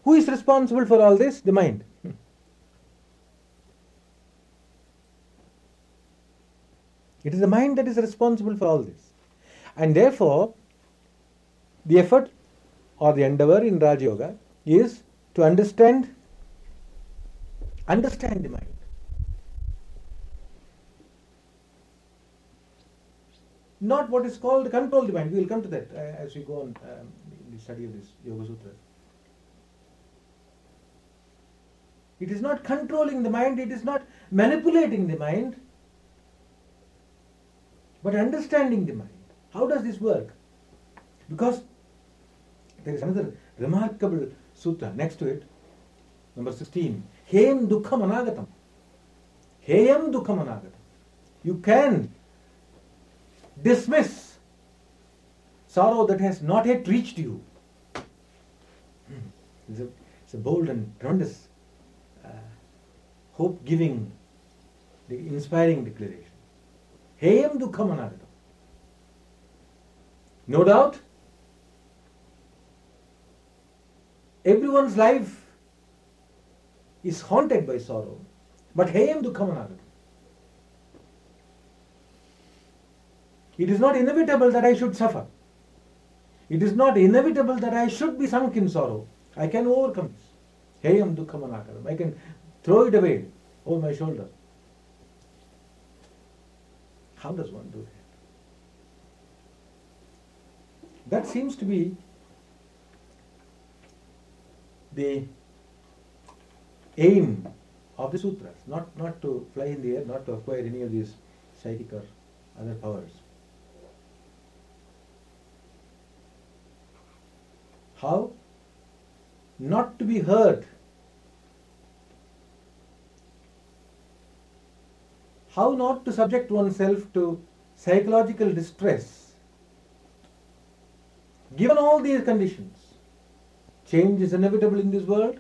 Who is responsible for all this? The mind. It is the mind that is responsible for all this. And therefore, the effort or the endeavor in Raja Yoga is to understand the mind. Not what is called control the mind. We will come to that as we go on in the study of this Yoga Sutras. It is not controlling the mind, it is not manipulating the mind, but understanding the mind. How does this work? Because there is another remarkable sutra next to it, number 16. Heyam dukkham anagatam. Heyam dukkham anagatam. You can dismiss sorrow that has not yet reached you. It's a bold and tremendous hope-giving, inspiring declaration. Heyam dukkham anagatam. No doubt, everyone's life is haunted by sorrow, but heyam dukkham anagatam. It is not inevitable that I should suffer. It is not inevitable that I should be sunk in sorrow. I can overcome this. Heyam dukkham anagatam. I can throw it away over my shoulder. How does one do that? That seems to be the aim of the sutras, not to fly in the air, not to acquire any of these psychic or other powers. How not to be hurt. How not to subject oneself to psychological distress. Given all these conditions, change is inevitable in this world.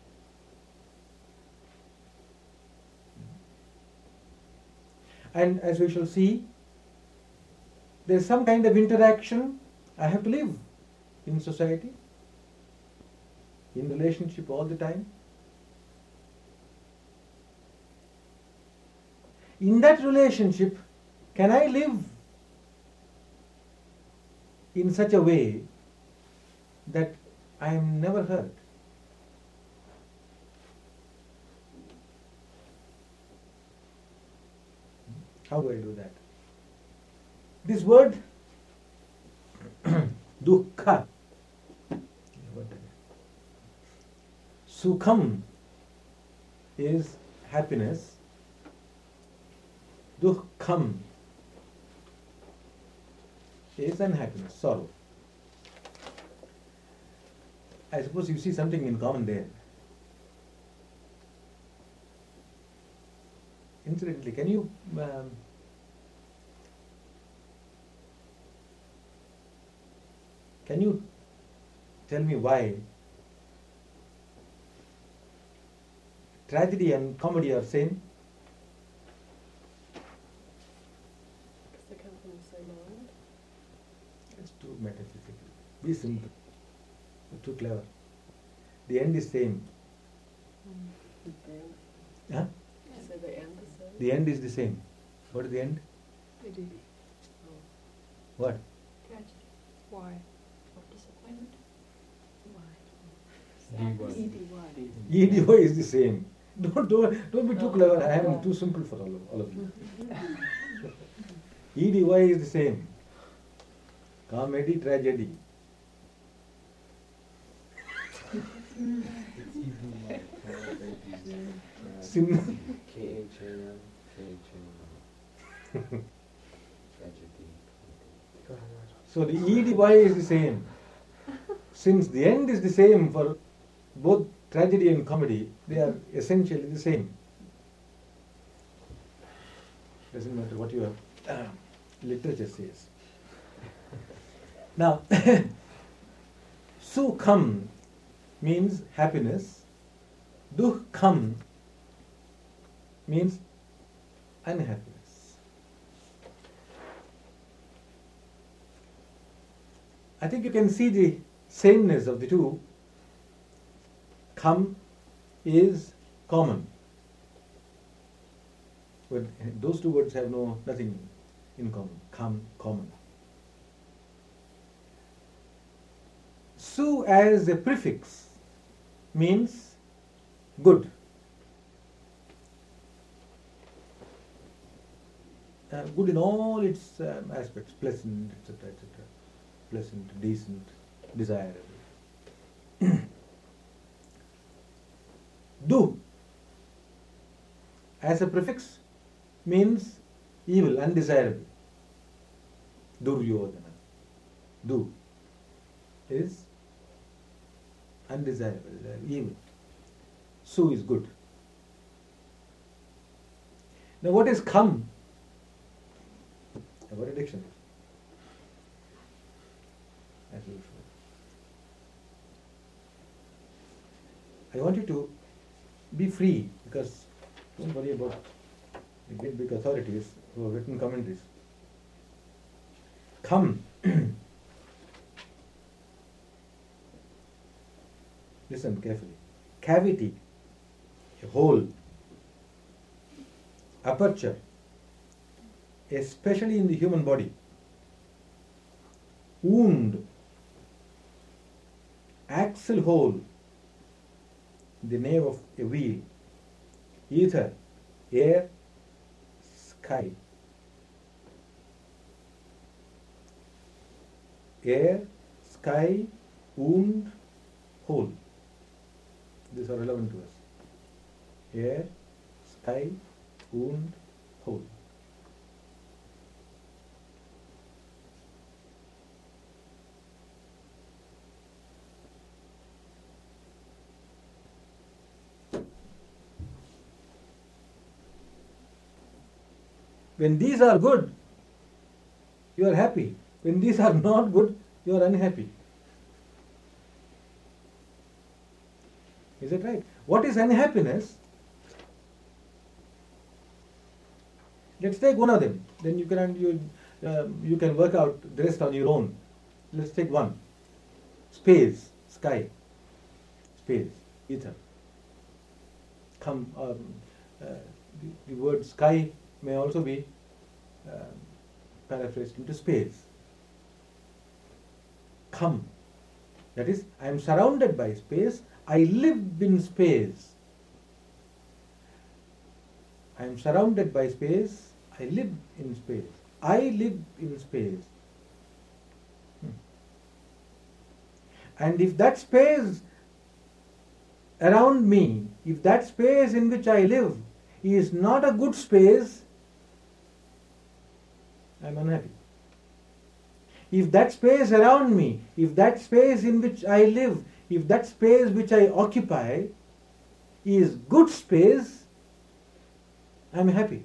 And as we shall see, there is some kind of interaction. I have to live in society, in relationship all the time. In that relationship, can I live in such a way that I am never hurt? How do I do that? This word dukkha, sukham is happiness, dukkham is unhappiness, sorrow. I suppose you see something in common there. Incidentally, can you tell me why tragedy and comedy are same? Because they come from the same mind. It's too metaphysical. Be simple. You're too clever. The end is same. Huh? So the end is same? The end is the same. What is the end? What? Tragedy. Why? Of disappointment. Why? EDY is the same. Don't be too clever. I am too simple for all of you. EDY is the same. Comedy, tragedy. Sim. KHAM. So the EDY is the same. Since the end is the same for both tragedy and comedy, they are essentially the same. Doesn't matter what your literature says. Now, sukham means happiness, dukkham means unhappiness. I think you can see the sameness of the two Kham is common. But those two words have nothing in common. Kham, common. Su as a prefix means good. Good in all its aspects, pleasant, etc., etc. Pleasant, decent, desirable. Du as a prefix means evil, undesirable. Duryodhana. Du is undesirable, evil. Su is good. Now what is kham? What a dictionary. As usual. I want you to be free, because don't worry about the great big authorities who have written commentaries. Kham. Listen carefully. Cavity, a hole, aperture, especially in the human body. Wound, axle hole, the nave of a wheel. Ether, air, sky. Air, sky, wound, hole. These are relevant to us. Air, sky, wound, hole. When these are good, you are happy. When these are not good, you are unhappy. Is it right? What is unhappiness? Let's take one of them. Then you can work out the rest on your own. Let's take one. Space, sky, space, ether. The word sky may also be paraphrased into space. Kham. That is, I am surrounded by space. I live in space. I am surrounded by space. I live in space. I live in space. And if that space around me, if that space in which I live is not a good space, I am unhappy. If that space around me, if that space in which I live, if that space which I occupy is good space, I am happy.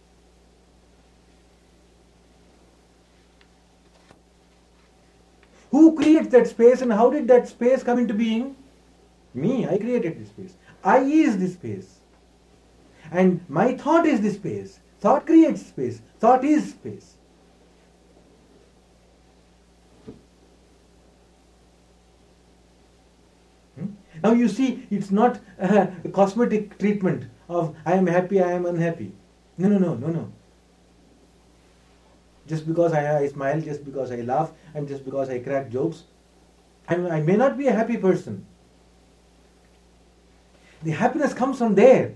Who creates that space and how did that space come into being? Me, I created this space. I is this space. And my thought is this space. Thought creates space. Thought is space. Now you see, it's not a cosmetic treatment of I am happy, I am unhappy. No. Just because I smile, just because I laugh, and just because I crack jokes, I may not be a happy person. The happiness comes from there.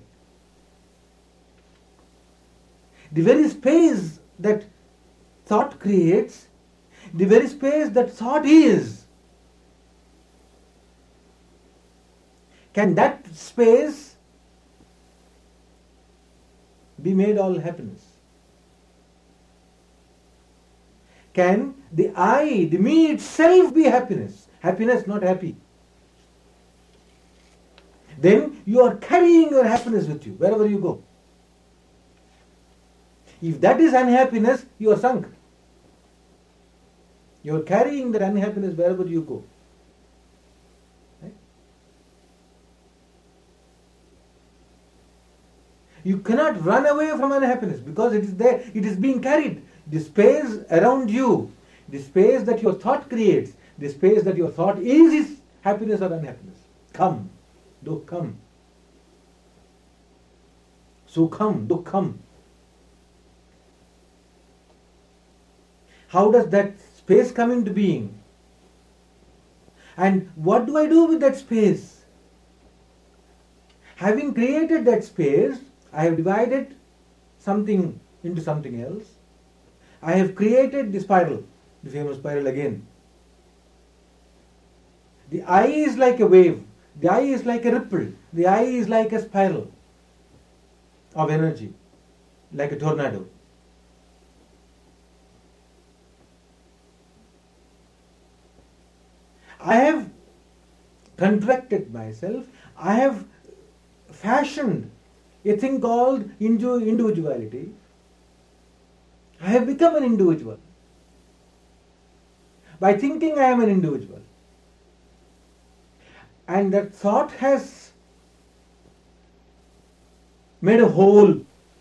The very space that thought creates, the very space that thought is. Can that space be made all happiness? Can the I, the me itself be happiness? Happiness, not happy. Then you are carrying your happiness with you wherever you go. If that is unhappiness, you are sunk. You are carrying that unhappiness wherever you go. Right? You cannot run away from unhappiness because it is there, it is being carried. The space around you, the space that your thought creates, the space that your thought is happiness or unhappiness. Come. Dukham. Sukham, dukham. How does that space come into being? And what do I do with that space? Having created that space, I have divided something into something else. I have created the spiral, the famous spiral again. The I is like a wave. The I is like a ripple. The I is like a spiral of energy, like a tornado. I have contracted myself. I have fashioned a thing called individuality. I have become an individual. By thinking I am an individual. And that thought has made a whole.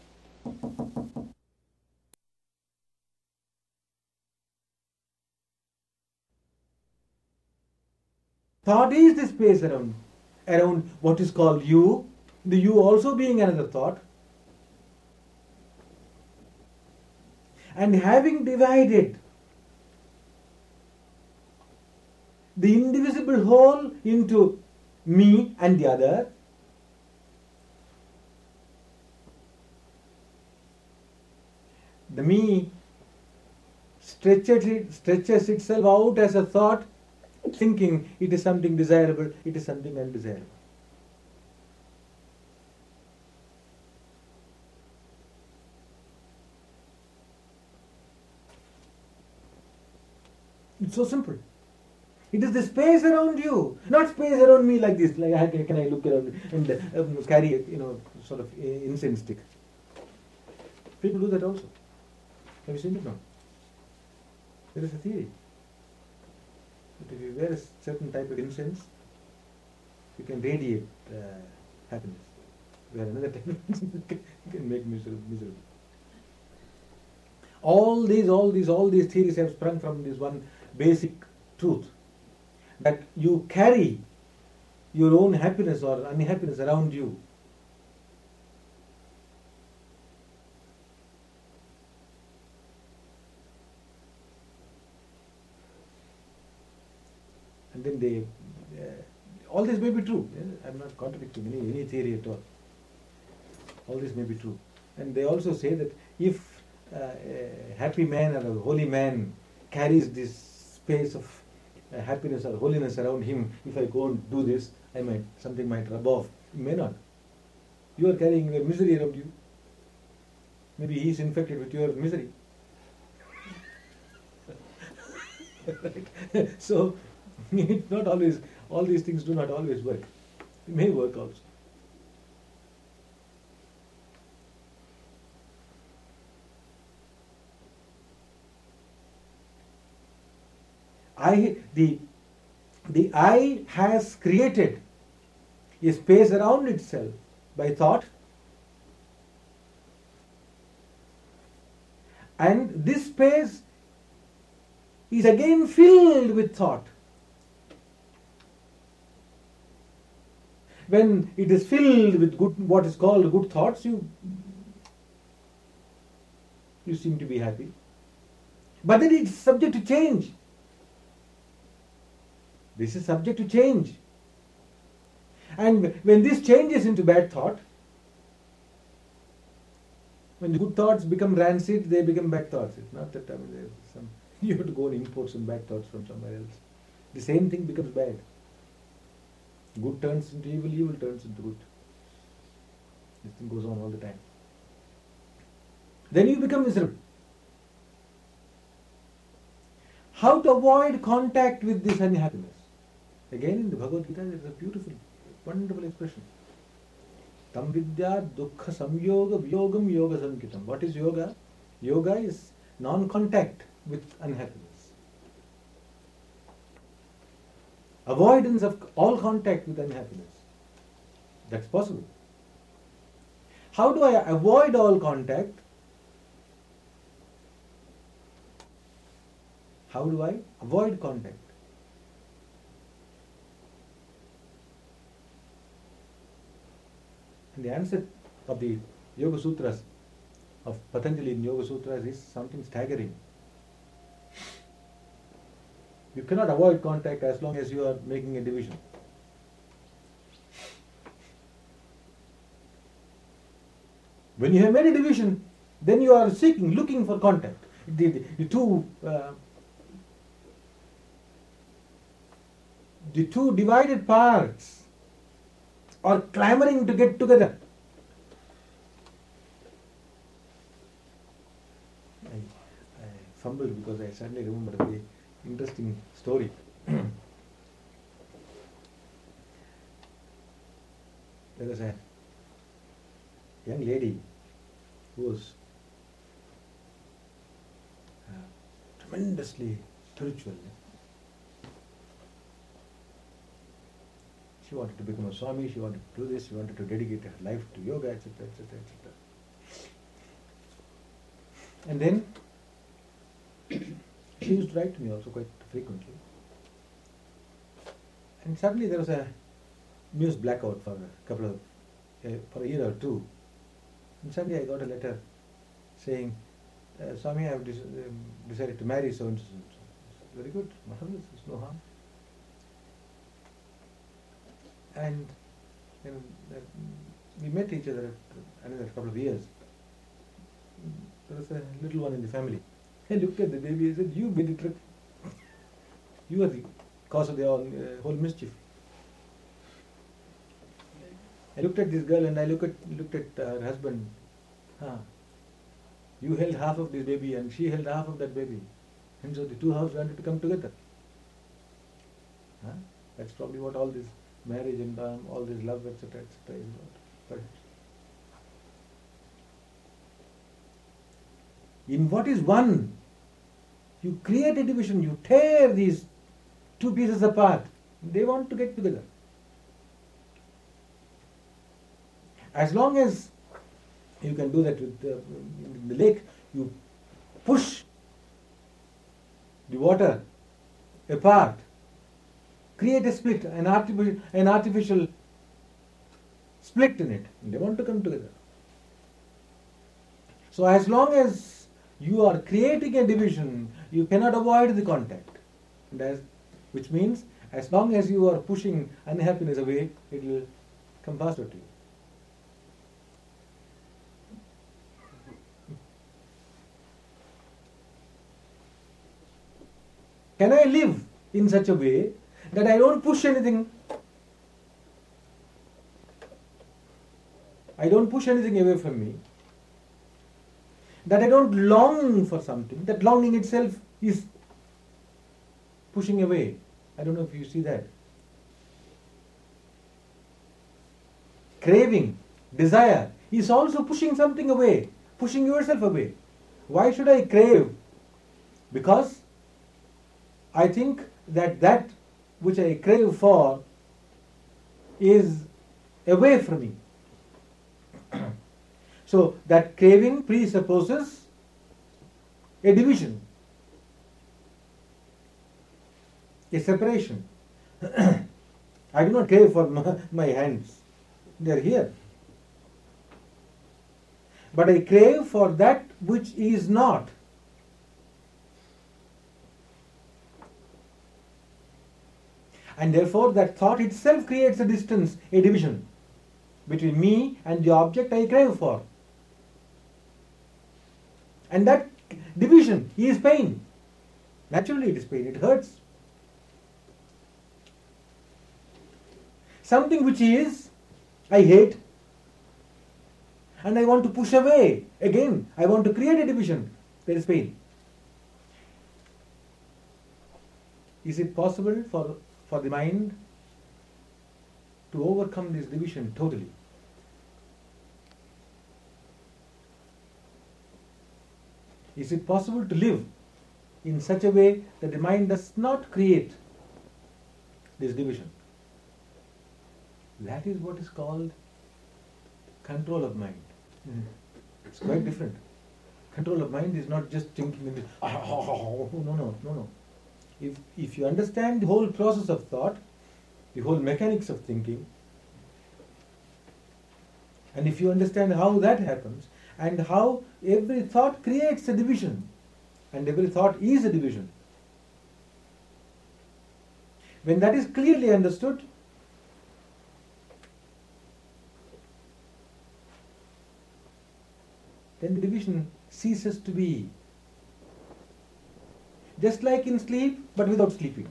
Thought is the space around what is called you, the you also being another thought. And having divided the indivisible whole into me and the other, the me stretches itself out as a thought, thinking it is something desirable, it is something undesirable. It's so simple. It is the space around you, not space around me like this. Like how can I look around and carry a sort of incense stick? People do that also. Have you seen it now? There is a theory that if you wear a certain type of incense, you can radiate happiness. Where another type of incense can make miserable. All these theories have sprung from this one basic truth, that you carry your own happiness or unhappiness around you. And then all this may be true. I'm not contradicting any theory at all. All this may be true. And they also say that if a happy man or a holy man carries this space of happiness or holiness around him, if I go and do this, something might rub off. It may not. You are carrying your misery around you. Maybe he is infected with your misery. Right? So it's not always, all these things do not always work. It may work also. The I has created a space around itself by thought, and this space is again filled with thought. When it is filled with what is called good thoughts, you seem to be happy. But then it's subject to change. This is subject to change. And when this changes into bad thought, when the good thoughts become rancid, they become bad thoughts. It's not that you have to go and import some bad thoughts from somewhere else. The same thing becomes bad. Good turns into evil, evil turns into good. This thing goes on all the time. Then you become miserable. How to avoid contact with this unhappiness? Again in the Bhagavad Gita there is a beautiful, wonderful expression. Tam vidya dukkha samyoga vyogam yoga samkitam. What is yoga? Yoga is non-contact with unhappiness. Avoidance of all contact with unhappiness. That's possible. How do I avoid all contact? How do I avoid contact? And the answer of the Yoga Sutras, of Patanjali in Yoga Sutras, is something staggering. You cannot avoid contact as long as you are making a division. When you have made a division, then you are seeking, looking for contact. The two divided parts are clamoring to get together. I fumbled because I suddenly remembered a very interesting story. There was a young lady who was tremendously spiritual. She wanted to become a Swami, she wanted to do this, she wanted to dedicate her life to yoga, etc., etc., etc. And then she used to write to me also quite frequently. And suddenly there was a news blackout for a year or two. And suddenly I got a letter saying, Swami, I have decided to marry so and so. Very good, marvelous, there's no harm. And then we met each other at another couple of years. There was a little one in the family. I looked at the baby and said, you made the trip. You are the cause of the whole mischief. I looked at this girl and I looked at her husband. You held half of this baby and she held half of that baby. And so the two halves wanted to come together. That's probably what all this marriage and all this love, etc., etc. is about. Perhaps. In what is one, you create a division, you tear these two pieces apart. They want to get together. As long as you can do that with in the lake, you push the water apart, create a split, an artificial split in it. They want to come together. So as long as you are creating a division, you cannot avoid the contact. Which means as long as you are pushing unhappiness away, it will come faster to you. Can I live in such a way that I don't push anything? I don't push anything away from me. That I don't long for something. That longing itself is pushing away. I don't know if you see that. Craving, desire is also pushing something away, pushing yourself away. Why should I crave? Because I think that which I crave for is away from me. So that craving presupposes a division, a separation. I do not crave for my hands. They are here. But I crave for that which is not. And therefore that thought itself creates a distance, a division between me and the object I crave for. And that division is pain. Naturally it is pain, it hurts. Something which is, I hate, and I want to push away. Again, I want to create a division. There is pain. Is it possible for the mind to overcome this division totally? Is it possible to live in such a way that the mind does not create this division? That is what is called control of mind. It's quite different. Control of mind is not just thinking in the no. If you understand the whole process of thought, the whole mechanics of thinking, And if you understand how that happens, and how every thought creates a division, and every thought is a division, when that is clearly understood, then the division ceases to be. Just like in sleep, but without sleeping.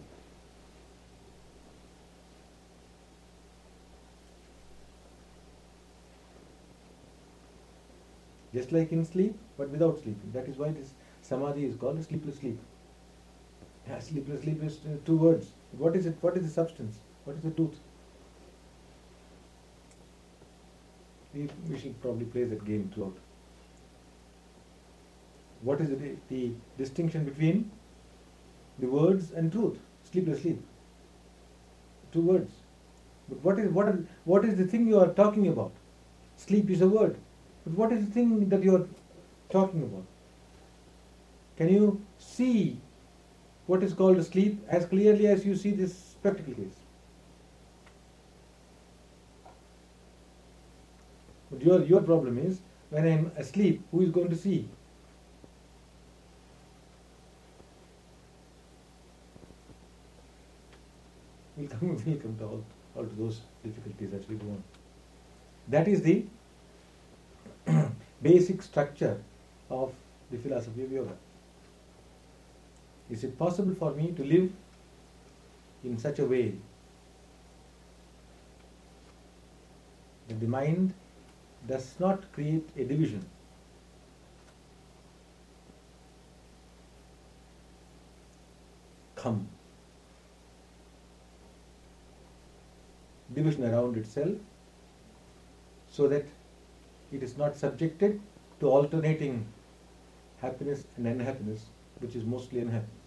Just like in sleep, but without sleeping. That is why this samadhi is called a sleepless sleep. Yeah, sleepless sleep is two words. What is it? What is the substance? What is the truth? We should probably play that game throughout. What is the distinction between the words and truth? Sleepless sleep. Two words. But what is the thing you are talking about? Sleep is a word. But what is the thing that you are talking about? Can you see what is called sleep as clearly as you see this spectacle case? But your problem is, when I am asleep, who is going to see? We'll come to all to those difficulties as we go on. That is the basic structure of the philosophy of yoga. Is it possible for me to live in such a way that the mind does not create a division? Division around itself, so that it is not subjected to alternating happiness and unhappiness, which is mostly unhappiness.